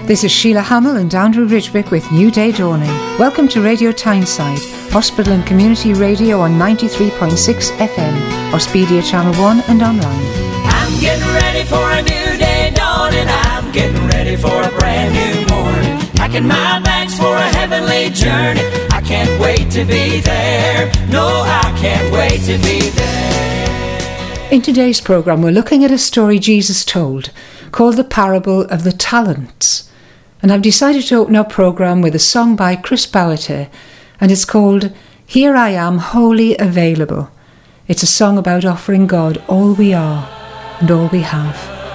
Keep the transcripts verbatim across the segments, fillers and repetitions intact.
This is Sheila Hamill and Andrew Ridgewick with New Day Dawning. Welcome to Radio Tyneside, hospital and community radio on ninety-three point six F M, Auspedia Channel one and online. I'm getting ready for a new day dawning. I'm getting ready for a brand new morning. Packing my bags for a heavenly journey. I can't wait to be there. No, I can't wait to be there. In today's programme, we're looking at a story Jesus told called The Parable of the Talents. And I've decided to open our programme with a song by Chris Bowerter, and it's called Here I Am Wholly Available. It's a song about offering God all we are and all we have.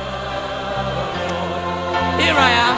Here I am.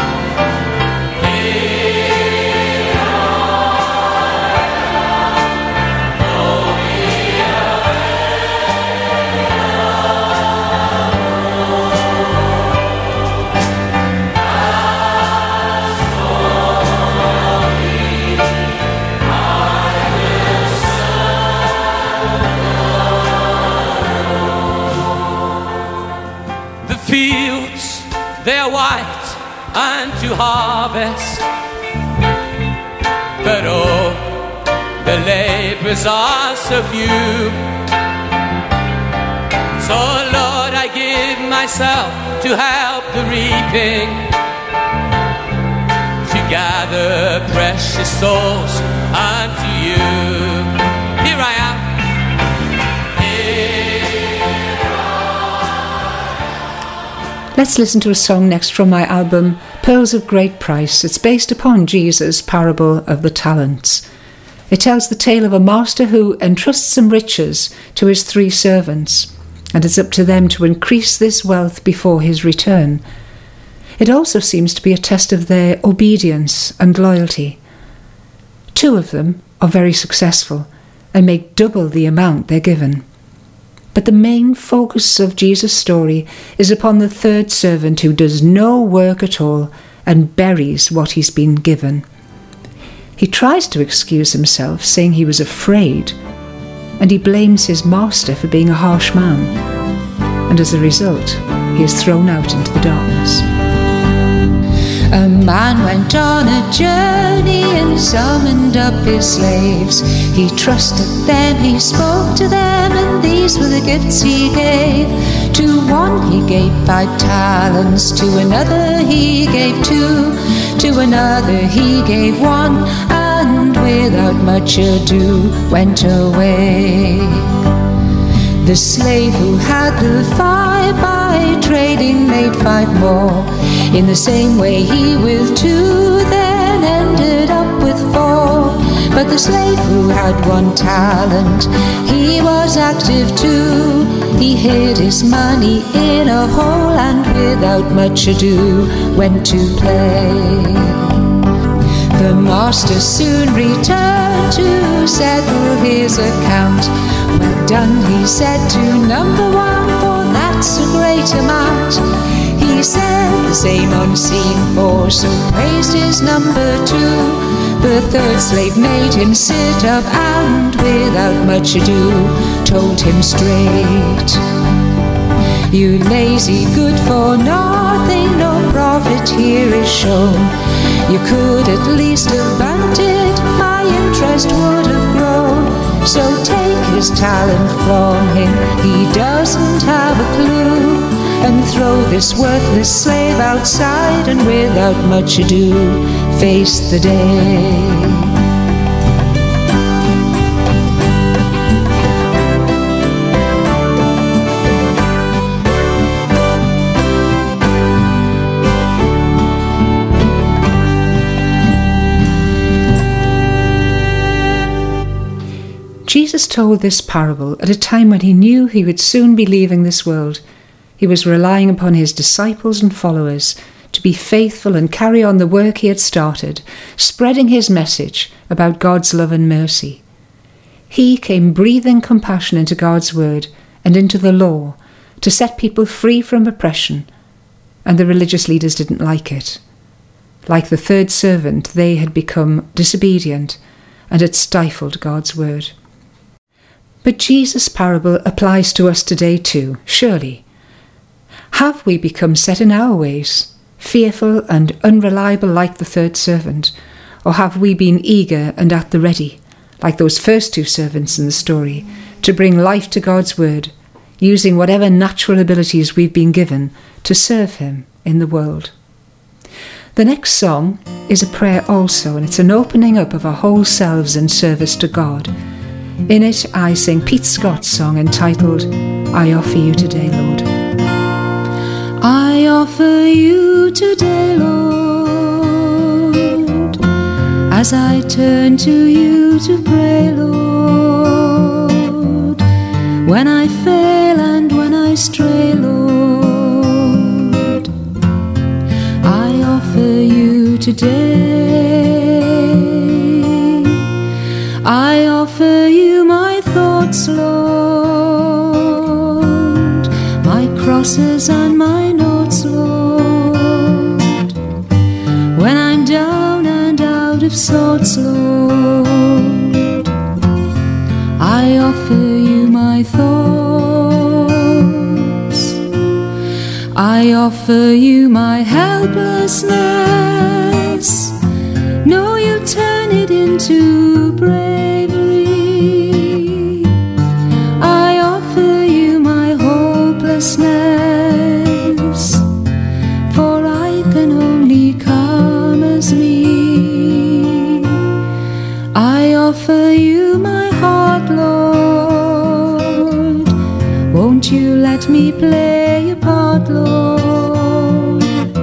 Fields, they're white unto harvest, but oh, the labors are so few. So Lord, I give myself to help the reaping, to gather precious souls unto you. Here I am. Let's listen to a song next from my album, Pearls of Great Price. It's based upon Jesus' parable of the talents. It tells the tale of a master who entrusts some riches to his three servants, and it's up to them to increase this wealth before his return. It also seems to be a test of their obedience and loyalty. Two of them are very successful and make double the amount they're given. But the main focus of Jesus' story is upon the third servant who does no work at all and buries what he's been given. He tries to excuse himself, saying he was afraid, and he blames his master for being a harsh man. And as a result, he is thrown out into the darkness. A man went on a journey and summoned up his slaves. He trusted them, he spoke to them, and these were the gifts he gave. To one he gave five talents, to another he gave two, to another he gave one, and without much ado went away. The slave who had the five by trading made five more. In the same way he with two then ended up with four. But the slave who had one talent, he was active too. He hid his money in a hole and without much ado went to play. The master soon returned to settle his account. Well done, he said to number one, for that's a great amount. He said the same unseen for, so praised his number two. The third slave made him sit up and without much ado told him straight, you lazy good for nothing, no profit here is shown. You could at least have burnt it, my interest would have grown. So take his talent from him, he doesn't have a clue, and throw this worthless slave outside, and without much ado face the day. Jesus told this parable at a time when he knew he would soon be leaving this world. He was relying upon his disciples and followers to be faithful and carry on the work he had started, spreading his message about God's love and mercy. He came breathing compassion into God's word and into the law to set people free from oppression, and the religious leaders didn't like it. Like the third servant, they had become disobedient and had stifled God's word. But Jesus' parable applies to us today too, surely. Have we become set in our ways, fearful and unreliable like the third servant? Or have we been eager and at the ready, like those first two servants in the story, to bring life to God's word, using whatever natural abilities we've been given to serve him in the world? The next song is a prayer also, and it's an opening up of our whole selves in service to God. In it, I sing Pete Scott's song entitled, I Offer You Today, Lord. I offer you today, Lord, as I turn to you to pray, Lord, when I fail and when I stray, Lord, I offer you today. I offer you my thoughts, Lord, my crosses and my notes, Lord, when I'm down and out of sorts, Lord, I offer you my thoughts. I offer you my helplessness. No, you'll turn it into bravery. I offer you my hopelessness, for I can only come as me. I offer you my heart, Lord. Won't you let me play a part, Lord?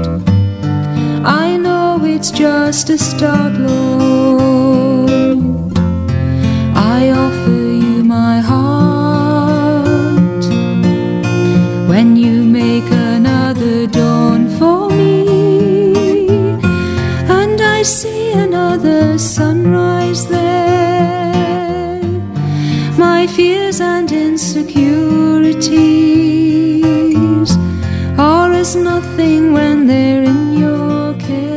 I know it's just a start, Lord. I offer you my heart. When you make another dawn for me, and I see another sunrise there, my fears and insecurities are as nothing when they're in your care.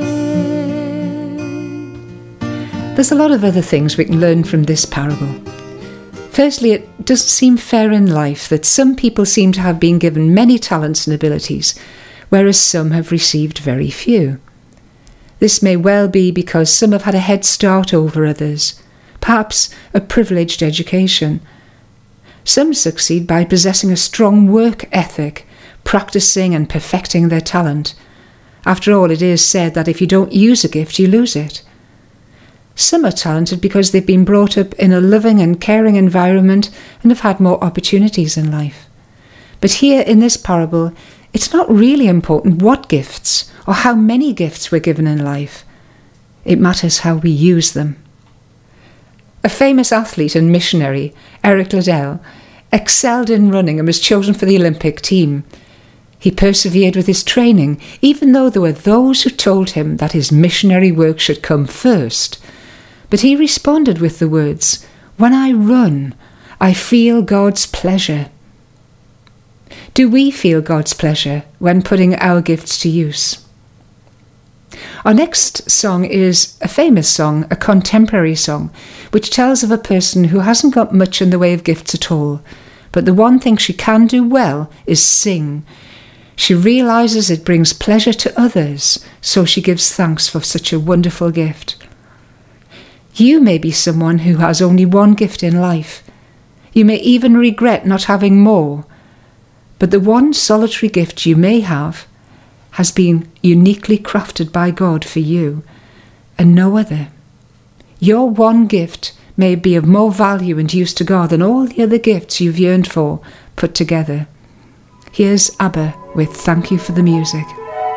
There's a lot of other things we can learn from this parable. Firstly, it doesn't seem fair in life that some people seem to have been given many talents and abilities, whereas some have received very few. This may well be because some have had a head start over others, perhaps a privileged education. Some succeed by possessing a strong work ethic, practicing and perfecting their talent. After all, it is said that if you don't use a gift, you lose it. Some are talented because they've been brought up in a loving and caring environment and have had more opportunities in life. But here in this parable, it's not really important what gifts or how many gifts we're given in life. It matters how we use them. A famous athlete and missionary, Eric Liddell, excelled in running and was chosen for the Olympic team. He persevered with his training, even though there were those who told him that his missionary work should come first. But he responded with the words, "When I run, I feel God's pleasure." Do we feel God's pleasure when putting our gifts to use? Our next song is a famous song, a contemporary song, which tells of a person who hasn't got much in the way of gifts at all, but the one thing she can do well is sing. She realises it brings pleasure to others, so she gives thanks for such a wonderful gift. You may be someone who has only one gift in life. You may even regret not having more, but the one solitary gift you may have has been uniquely crafted by God for you, and no other. Your one gift may be of more value and use to God than all the other gifts you've yearned for put together. Here's ABBA with Thank You for the Music.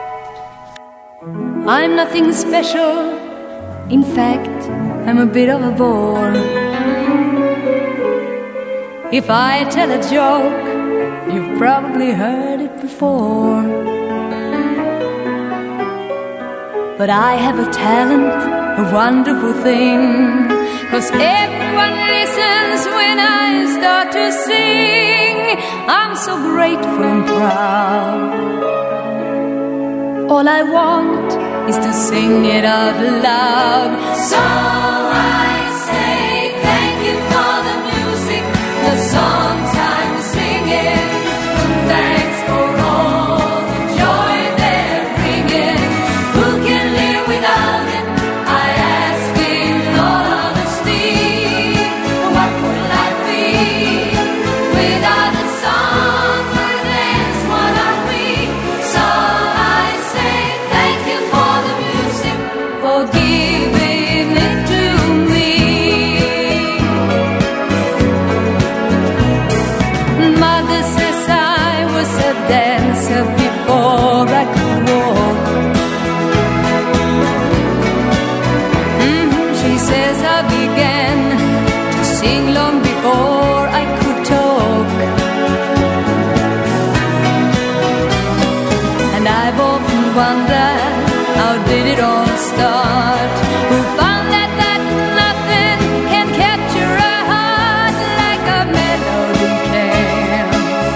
I'm nothing special, in fact, I'm a bit of a bore. If I tell a joke, you've probably heard it before. But I have a talent, a wonderful thing, 'cause everyone listens when I start to sing. I'm so grateful and proud. All I want is to sing it out loud. So I say thank you for the music, the songs I'm singing. Thanks for all the joy they're bringing. how did it all start? Who found that that nothing can capture a heart like a melody can?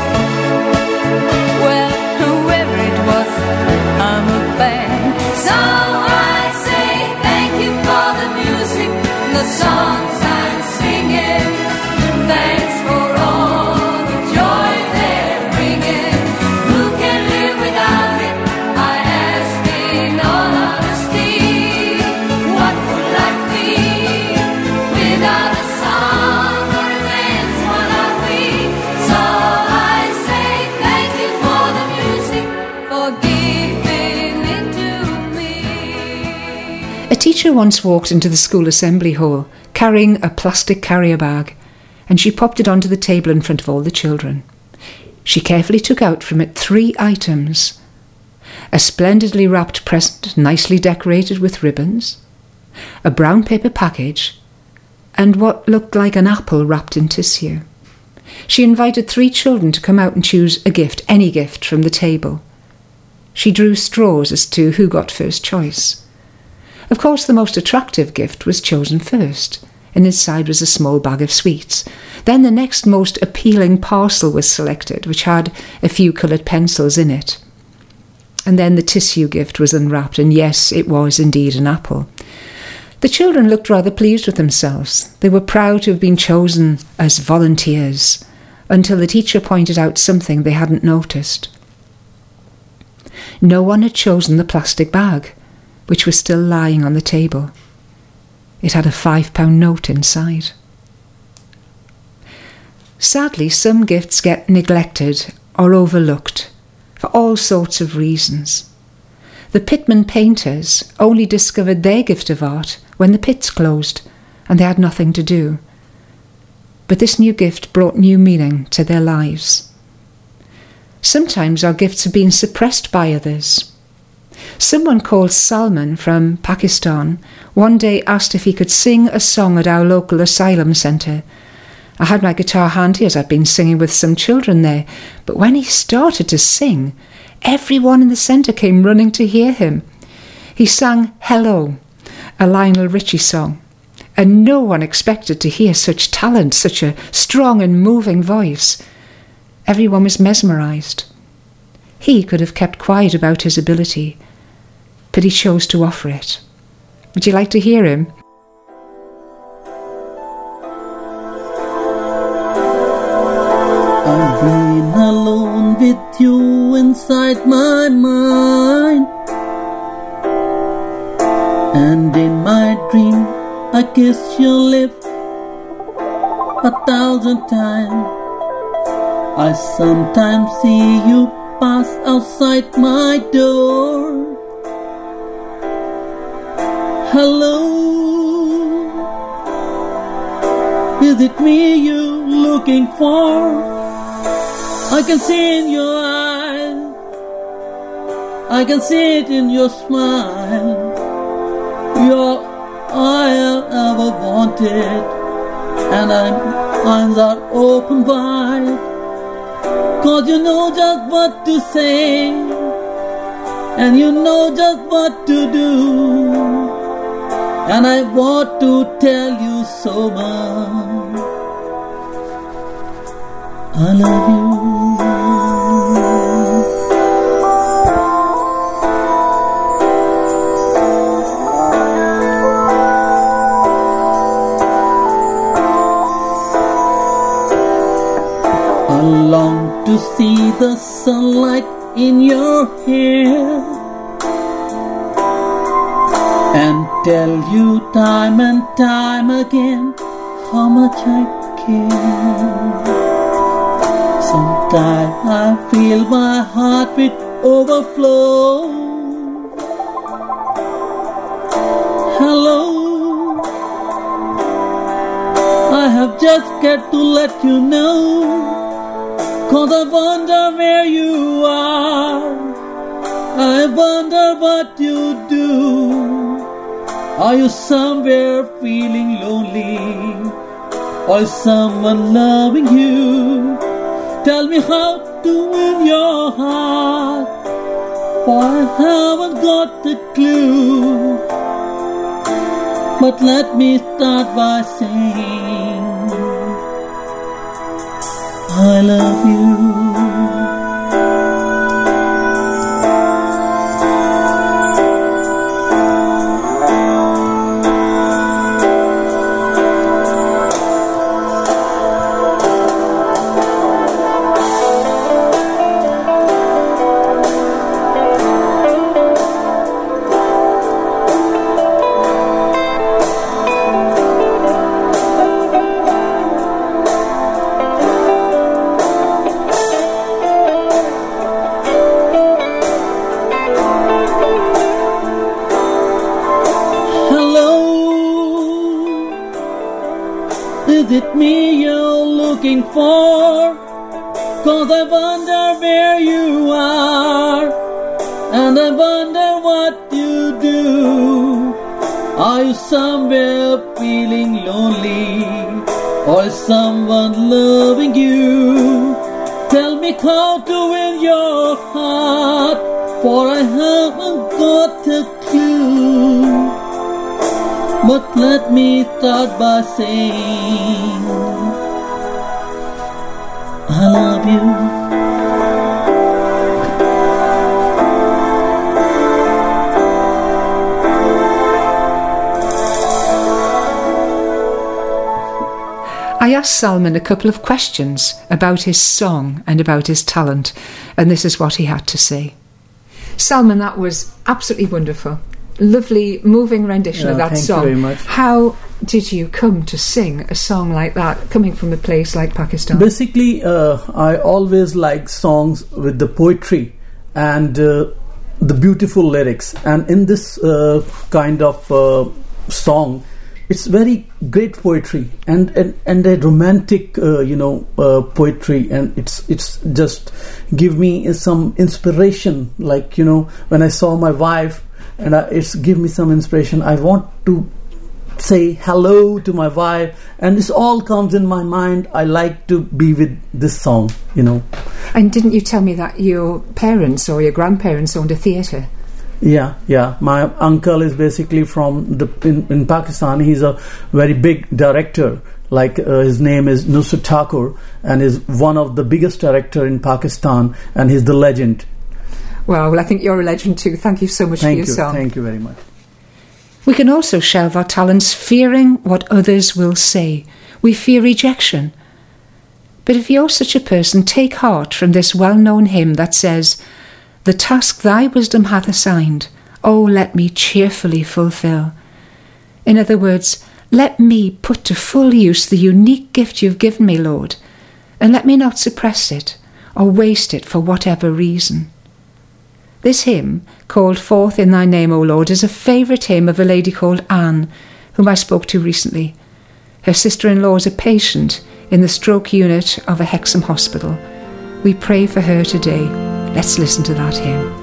Well, whoever it was, I'm a fan. So I say thank you for the music, the songs I'm singing. Thanks for all the joy they're bringing. Who can live without it? I ask in all honesty. What would life be without a song or a dance? What are we? So I say thank you for the music, for giving it to me. A teacher once walked into the school assembly hall carrying a plastic carrier bag, and she popped it onto the table in front of all the children. She carefully took out from it three items: a splendidly wrapped present, nicely decorated with ribbons, a brown paper package, and what looked like an apple wrapped in tissue. She invited three children to come out and choose a gift, any gift, from the table. She drew straws as to who got first choice. Of course, the most attractive gift was chosen first, and inside was a small bag of sweets. Then the next most appealing parcel was selected, which had a few coloured pencils in it. And then the tissue gift was unwrapped, and yes, it was indeed an apple. The children looked rather pleased with themselves. They were proud to have been chosen as volunteers, until the teacher pointed out something they hadn't noticed. No one had chosen the plastic bag, which was still lying on the table. It had a five-pound note inside. Sadly, some gifts get neglected or overlooked for all sorts of reasons. The Pitman painters only discovered their gift of art when the pits closed and they had nothing to do. But this new gift brought new meaning to their lives. Sometimes our gifts have been suppressed by others. Someone called Salman from Pakistan one day asked if he could sing a song at our local asylum centre. I had my guitar handy as I'd been singing with some children there, but when he started to sing, everyone in the centre came running to hear him. He sang Hello, a Lionel Richie song, and no one expected to hear such talent, such a strong and moving voice. Everyone was mesmerised. He could have kept quiet about his ability, but he chose to offer it. Would you like to hear him? I've been alone with you inside my mind, and in my dream I kiss your lips a thousand times. I sometimes see you pass outside my door. Hello, is it me you're looking for? I can see in your eyes, I can see it in your smile. You're all I ever wanted, and my eyes are open wide, 'cause you know just what to say, and you know just what to do, and I want to tell you so much. I love you. I long to see the sunlight in your hair and tell you time and time again how much I care. Sometimes I feel my heart will overflow. Hello, I have just got to let you know, 'cause I wonder where you are, I wonder what you do. Are you somewhere feeling lonely, or is someone loving you? Tell me how to win your heart. for I haven't got the clue. But let me start by saying I love you. Is it me you're looking for? 'Cause I wonder where you are, and I wonder what you do. Are you somewhere feeling lonely, or is someone loving you? Tell me how to win your heart, for I haven't got a clue. But let me start by saying I love you. I asked Salman a couple of questions about his song and about his talent, and this is what he had to say. Salman, that was absolutely wonderful. Lovely, moving rendition yeah, of that thank song. You very much. How did you come to sing a song like that, coming from a place like Pakistan? Basically, uh, I always like songs with the poetry and uh, the beautiful lyrics. And in this uh, kind of uh, song, it's very great poetry and and, and a romantic, uh, you know, uh, poetry. And it's it's just give me some inspiration. Like, you know, when I saw my wife, and I, it's give me some inspiration. I want to say hello to my wife, and this all comes in my mind. I like to be with this song, you know. And didn't you tell me that your parents or your grandparents owned a theatre? Yeah, yeah. My uncle is basically from the in, in Pakistan. He's a very big director. Like uh, his name is Nusrat Thakur, and is one of the biggest director in Pakistan, and he's the legend. Well, I think you're a legend too. Thank you so much Thank for your you, song. Thank you very much. We can also shelve our talents fearing what others will say. We fear rejection. But if you're such a person, take heart from this well-known hymn that says, "The task thy wisdom hath assigned, oh, let me cheerfully fulfill." In other words, let me put to full use the unique gift you've given me, Lord, and let me not suppress it or waste it for whatever reason. This hymn, called Forth in Thy Name, O Lord, is a favourite hymn of a lady called Anne, whom I spoke to recently. Her sister-in-law is a patient in the stroke unit of a Hexham hospital. We pray for her today. Let's listen to that hymn.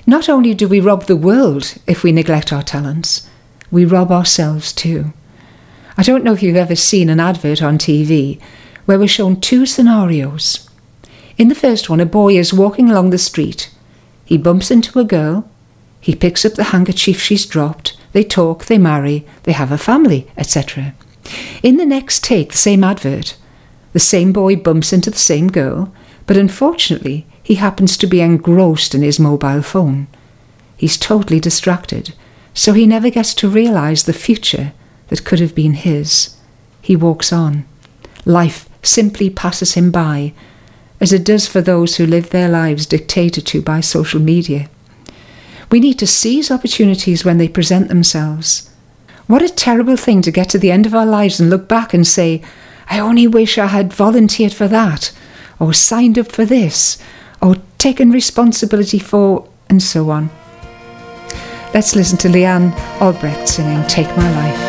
Not only do we rob the world if we neglect our talents, we rob ourselves too. I don't know if you've ever seen an advert on T V where we're shown two scenarios. In the first one, a boy is walking along the street. He bumps into a girl. He picks up the handkerchief she's dropped. They talk, they marry, they have a family, et cetera. In the next take, the same advert, the same boy bumps into the same girl, but unfortunately, he happens to be engrossed in his mobile phone. He's totally distracted, so he never gets to realise the future that could have been his. He walks on. Life simply passes him by, as it does for those who live their lives dictated to by social media. We need to seize opportunities when they present themselves. What a terrible thing to get to the end of our lives and look back and say, I only wish I had volunteered for that, or signed up for this, or taken responsibility for, and so on. Let's listen to Leanne Albrecht singing Take My Life.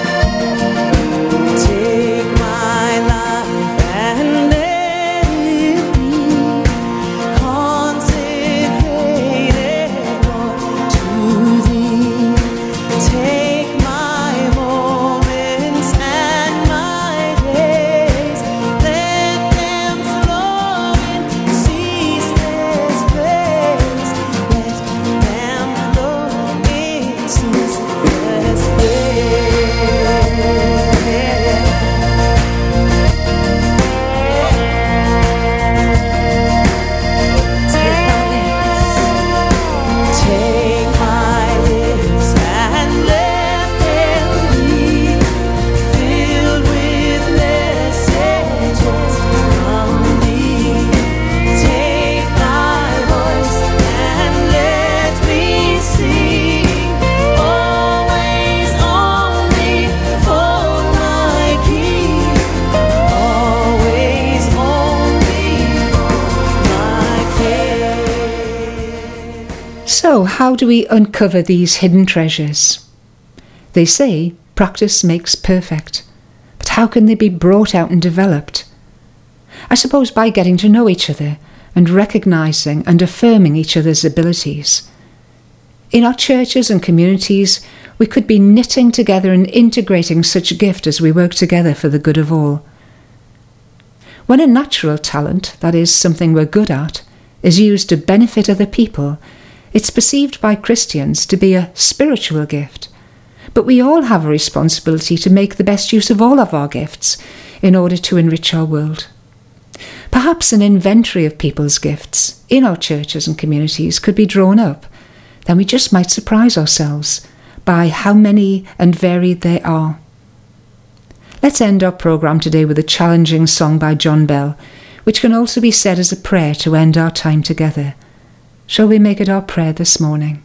So, how do we uncover these hidden treasures? They say practice makes perfect, but how can they be brought out and developed? I suppose by getting to know each other and recognising and affirming each other's abilities. In our churches and communities, we could be knitting together and integrating such a gift as we work together for the good of all. When a natural talent, that is, something we're good at, is used to benefit other people, it's perceived by Christians to be a spiritual gift. But we all have a responsibility to make the best use of all of our gifts in order to enrich our world. Perhaps an inventory of people's gifts in our churches and communities could be drawn up. Then we just might surprise ourselves by how many and varied they are. Let's end our programme today with a challenging song by John Bell, which can also be said as a prayer to end our time together. Shall we make it our prayer this morning?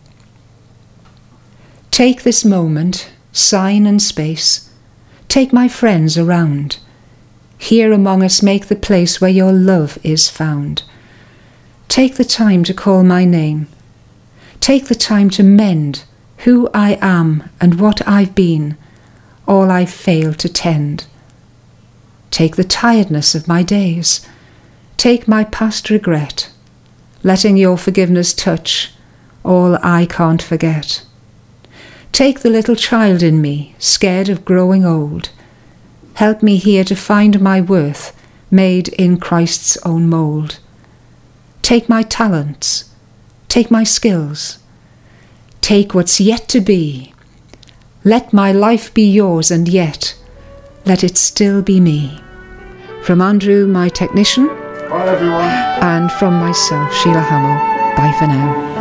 Take this moment, sign and space. Take my friends around. Here among us make the place where your love is found. Take the time to call my name. Take the time to mend who I am and what I've been, all I've failed to tend. Take the tiredness of my days. Take my past regret, letting your forgiveness touch all I can't forget. Take the little child in me, scared of growing old. Help me here to find my worth, made in Christ's own mould. Take my talents, take my skills, take what's yet to be. Let my life be yours, and yet let it still be me. From Andrew, my technician, bye everyone, and from myself, Sheila Hamill. Bye for now.